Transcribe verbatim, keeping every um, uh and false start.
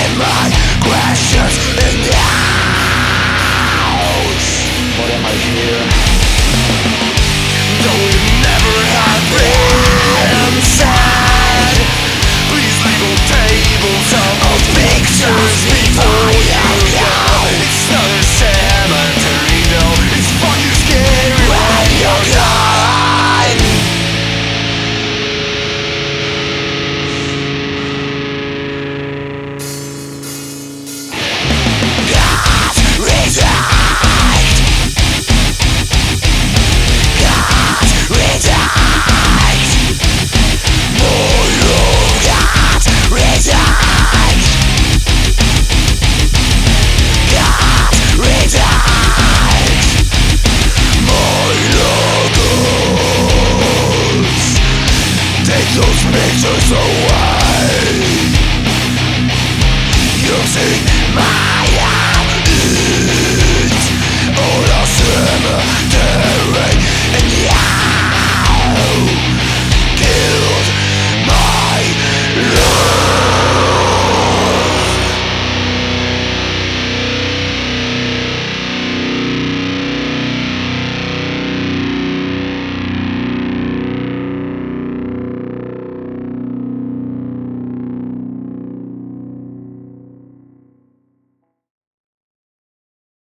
my questions in the house. What am I here? Though it never had been said, please leave on tables of pictures before you go. It's not a cemetery, no, it's fucking scary when you're gone. God resigned. God resigned. Oh no, God resigned. God resigned. My logos, take those pictures away. Using my eyes.